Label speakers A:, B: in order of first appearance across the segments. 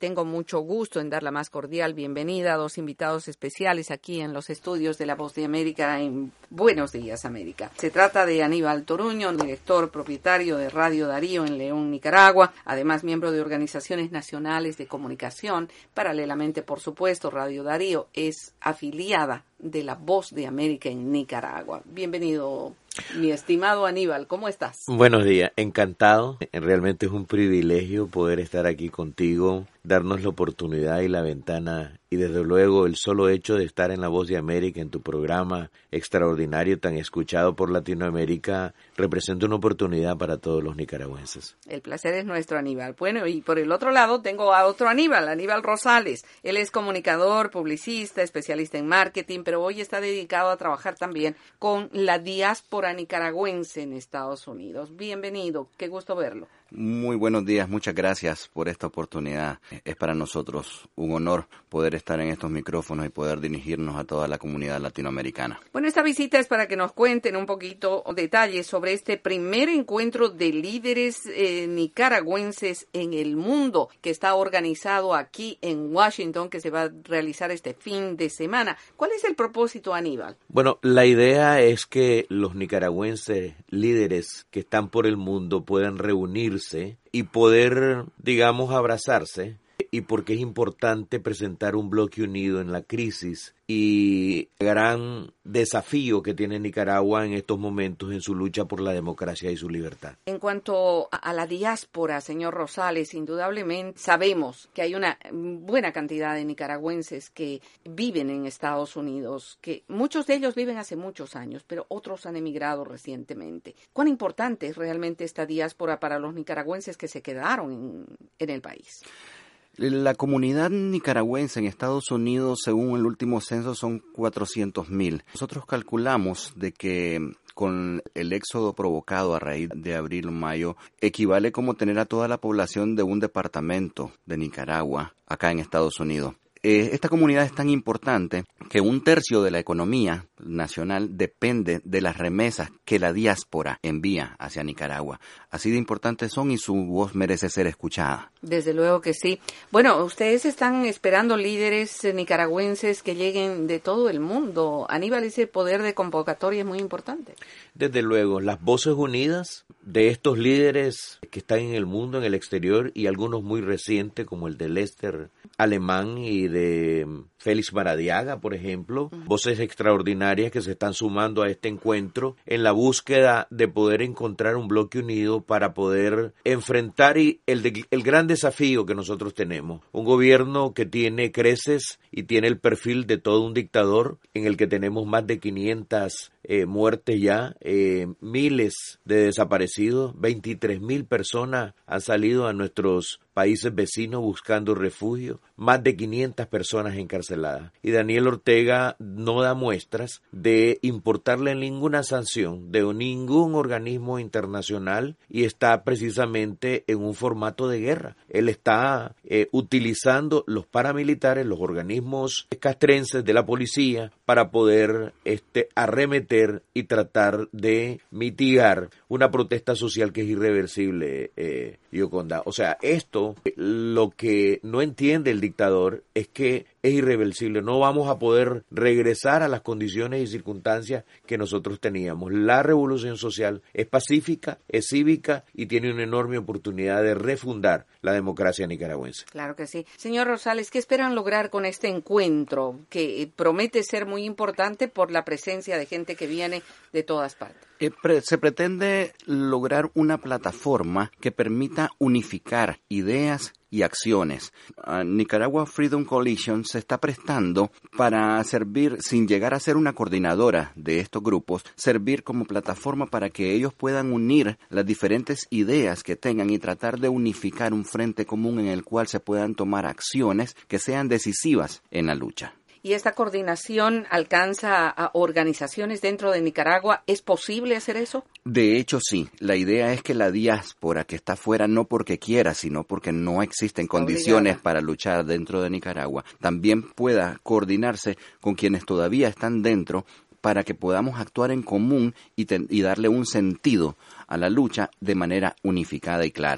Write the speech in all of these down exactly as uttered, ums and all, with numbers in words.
A: tengo mucho gusto en dar la más cordial bienvenida a dos invitados especiales aquí en los estudios de La Voz de América en Buenos Días, América. Se trata de Aníbal Toruño, director propietario de Radio Darío en León, Nicaragua, además miembro de organizaciones nacionales de comunicación. Paralelamente, por supuesto, Radio Darío es afiliada de La Voz de América en Nicaragua. Bienvenido, mi estimado Aníbal, ¿cómo estás?
B: Buenos días, encantado. Realmente es un privilegio poder estar aquí contigo, darnos la oportunidad y la ventana, y desde luego el solo hecho de estar en La Voz de América, en tu programa extraordinario, tan escuchado por Latinoamérica, representa una oportunidad para todos los nicaragüenses.
A: El placer es nuestro, Aníbal. Bueno, y por el otro lado tengo a otro Aníbal, Aníbal Rosales. Él es comunicador, publicista, especialista en marketing, pero hoy está dedicado a trabajar también con la diáspora nicaragüense en Estados Unidos. Bienvenido, qué gusto verlo.
C: Muy buenos días, muchas gracias por esta oportunidad. Es para nosotros un honor poder estar en estos micrófonos y poder dirigirnos a toda la comunidad latinoamericana.
A: Bueno, esta visita es para que nos cuenten un poquito detalles sobre este primer encuentro de líderes eh, nicaragüenses en el mundo que está organizado aquí en Washington, que se va a realizar este fin de semana. ¿Cuál es el propósito, Aníbal?
B: Bueno, la idea es que los nicaragüenses líderes que están por el mundo puedan reunirse y poder, digamos, abrazarse, y porque es importante presentar un bloque unido en la crisis y el gran desafío que tiene Nicaragua en estos momentos en su lucha por la democracia y su libertad.
A: En cuanto a la diáspora, señor Rosales, indudablemente sabemos que hay una buena cantidad de nicaragüenses que viven en Estados Unidos, que muchos de ellos viven hace muchos años, pero otros han emigrado recientemente. ¿Cuán importante es realmente esta diáspora para los nicaragüenses que se quedaron en, en el país?
C: La comunidad nicaragüense en Estados Unidos, según el último censo, son cuatrocientos mil. Nosotros calculamos de que con el éxodo provocado a raíz de abril-mayo, equivale como tener a toda la población de un departamento de Nicaragua acá en Estados Unidos. Eh, esta comunidad es tan importante que un tercio de la economía nacional depende de las remesas que la diáspora envía hacia Nicaragua. Así de importantes son y su voz merece ser escuchada.
A: Desde luego que sí. Bueno, ustedes están esperando líderes nicaragüenses que lleguen de todo el mundo. Aníbal, ese poder de convocatoria es muy importante.
B: Desde luego, las voces unidas de estos líderes que están en el mundo, en el exterior, y algunos muy recientes como el de Lester Alemán y de Félix Maradiaga, por ejemplo, uh-huh. Voces extraordinarias que se están sumando a este encuentro en la búsqueda de poder encontrar un bloque unido para poder enfrentar y el, de, el gran desafío que nosotros tenemos. Un gobierno que tiene creces y tiene el perfil de todo un dictador, en el que tenemos más de quinientas eh, muertes ya, eh, miles de desaparecidos, veintitrés mil personas han salido a nuestros países vecinos buscando refugio, más de quinientas personas encarceladas. Y Daniel Ortega no da muestras de importarle ninguna sanción de ningún organismo internacional y está precisamente en un formato de guerra. Él está eh, utilizando los paramilitares, los organismos castrenses de la policía para poder este, arremeter y tratar de mitigar una protesta social que es irreversible, eh, Yoconda. O sea, esto, lo que no entiende el dictador es que es irreversible. No vamos a poder regresar a las condiciones y circunstancias que nosotros teníamos. La revolución social es pacífica, es cívica y tiene una enorme oportunidad de refundar la democracia nicaragüense.
A: Claro que sí. Señor Rosales, ¿qué esperan lograr con este encuentro que promete ser muy importante por la presencia de gente que viene de todas partes?
C: Eh, pre- se pretende lograr una plataforma que permita unificar ideas y acciones. Uh, Nicaragua Freedom Coalition se está prestando para servir, sin llegar a ser una coordinadora de estos grupos, servir como plataforma para que ellos puedan unir las diferentes ideas que tengan y tratar de unificar un frente común en el cual se puedan tomar acciones que sean decisivas en la lucha.
A: ¿Y esta coordinación alcanza a organizaciones dentro de Nicaragua? ¿Es posible hacer eso?
C: De hecho, sí. La idea es que la diáspora que está afuera, no porque quiera, sino porque no existen condiciones Obligada. para luchar dentro de Nicaragua, también pueda coordinarse con quienes todavía están dentro para que podamos actuar en común y, ten- y darle un sentido a la lucha de manera unificada y clara.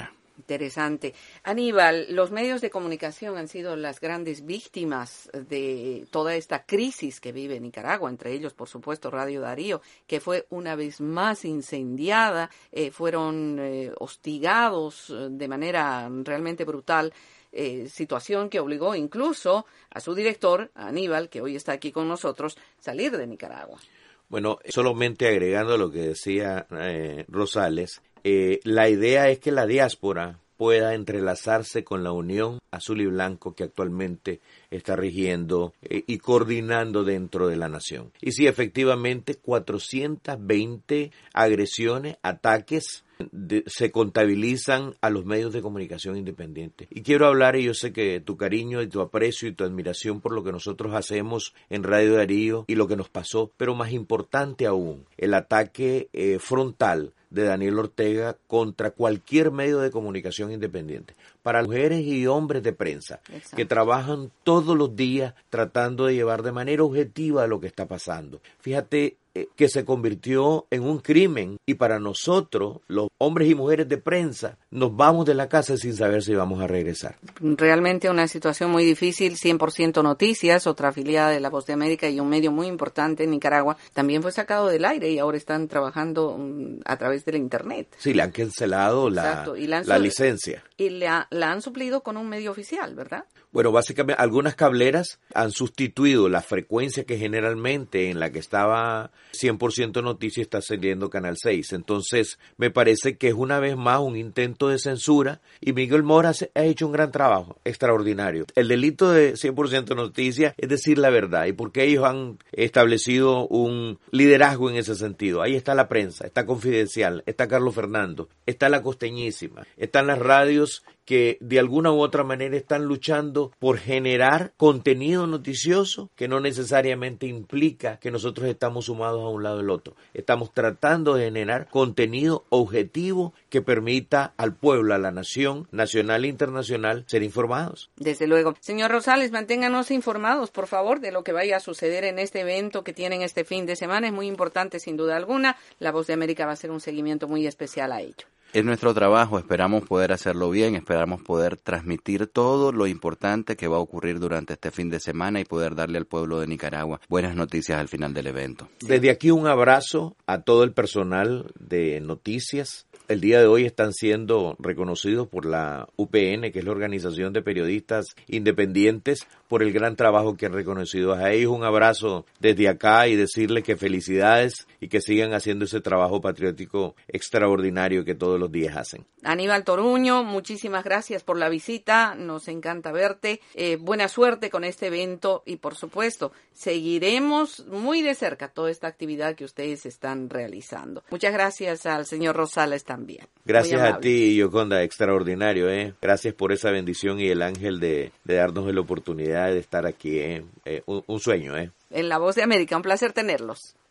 A: Interesante. Aníbal, los medios de comunicación han sido las grandes víctimas de toda esta crisis que vive Nicaragua, entre ellos, por supuesto, Radio Darío, que fue una vez más incendiada, eh, fueron eh, hostigados de manera realmente brutal, eh, situación que obligó incluso a su director, Aníbal, que hoy está aquí con nosotros, salir de Nicaragua.
B: Bueno, solamente agregando a lo que decía eh, Rosales, eh, la idea es que la diáspora pueda entrelazarse con la Unión Azul y Blanco que actualmente está rigiendo eh, y coordinando dentro de la nación. Y sí, efectivamente, cuatrocientas veinte agresiones, ataques de, se contabilizan a los medios de comunicación independientes. Y quiero hablar, y yo sé que tu cariño y tu aprecio y tu admiración por lo que nosotros hacemos en Radio Darío y lo que nos pasó, pero más importante aún, el ataque eh, frontal de Daniel Ortega contra cualquier medio de comunicación independiente, para mujeres y hombres de prensa. Exacto. Que trabajan todos los días tratando de llevar de manera objetiva lo que está pasando. Fíjate eh, que se convirtió en un crimen y para nosotros, los hombres y mujeres de prensa, nos vamos de la casa sin saber si vamos a regresar.
A: Realmente una situación muy difícil. Cien por ciento Noticias, otra afiliada de La Voz de América y un medio muy importante en Nicaragua, también fue sacado del aire y ahora están trabajando um, a través de la internet.
B: Sí, le han cancelado la, la, la licencia.
A: Y le ha, la han suplido con un medio oficial, ¿verdad?
B: Bueno, básicamente algunas cableras han sustituido la frecuencia que generalmente en la que estaba cien por ciento Noticias está saliendo Canal seis. Entonces, me parece que es una vez más un intento de censura y Miguel Mora ha hecho un gran trabajo, extraordinario. El delito de cien por ciento Noticias es decir la verdad y porque ellos han establecido un liderazgo en ese sentido. Ahí está la prensa, está Confidencial, está Carlos Fernando, está La Costeñísima, están las radios que de alguna u otra manera están luchando por generar contenido noticioso que no necesariamente implica que nosotros estamos sumados a un lado del otro. Estamos tratando de generar contenido objetivo que permita al pueblo, a la nación, nacional e internacional, ser informados.
A: Desde luego. Señor Rosales, manténganos informados, por favor, de lo que vaya a suceder en este evento que tienen este fin de semana. Es muy importante, sin duda alguna. La Voz de América va a hacer un seguimiento muy especial a ello.
C: Es nuestro trabajo, esperamos poder hacerlo bien, esperamos poder transmitir todo lo importante que va a ocurrir durante este fin de semana y poder darle al pueblo de Nicaragua buenas noticias al final del evento.
B: Desde aquí un abrazo a todo el personal de Noticias. El día de hoy están siendo reconocidos por la U P N, que es la Organización de Periodistas Independientes, por el gran trabajo que han reconocido a ellos. Un abrazo desde acá y decirles que felicidades y que sigan haciendo ese trabajo patriótico extraordinario que todos los días hacen.
A: Aníbal Toruño, muchísimas gracias por la visita, nos encanta verte, eh, buena suerte con este evento y por supuesto seguiremos muy de cerca toda esta actividad que ustedes están realizando. Muchas gracias al señor Rosales también.
B: Gracias a ti, Yoconda, extraordinario, ¿eh? Gracias por esa bendición y el ángel de, de darnos la oportunidad de estar aquí, ¿eh? Eh, un, un sueño, ¿eh?
A: En La Voz de América, un placer tenerlos.